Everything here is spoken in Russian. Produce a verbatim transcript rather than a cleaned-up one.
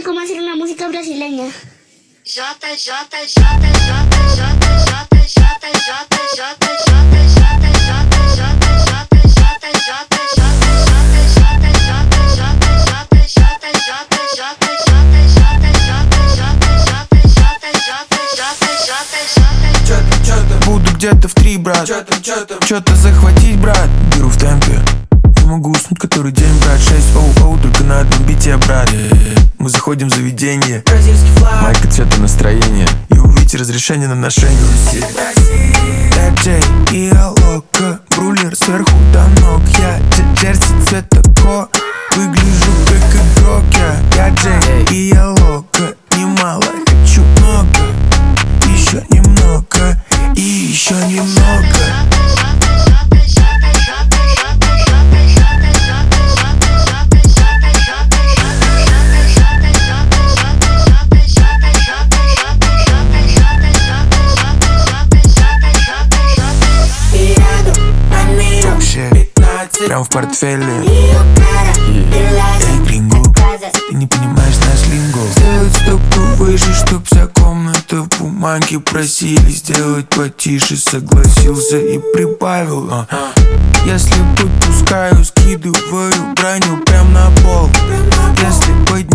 cómo hacer una música brasileña. Jota, Jota, Jota, Jota, Jota, Jota, Jota, Jota, Jota, Jota, Буду где-то в три, брат. Чё-то захватить, брат. Беру в темпе. Не могу уснуть который день, брат. Шесть оу-оу, только на одном бите, брат. Мы заходим в заведение. Майка цвета настроения. И увидите разрешение на ношение. Джей и Алока. Брулер сверху до ног. Я джерси цвета ко. Выгляжу как игрок. Я, я Джей и Алока. Немало, хочу много. Еще немного. И еще немного. Прям в портфеле. Эй, гринго, ты не понимаешь наш линго. Сделать стопку выше, чтоб вся комната в бумаге. Просили сделать потише, согласился и прибавил. а. Если подпускаю, скидываю броню прям на пол. Если поднимаю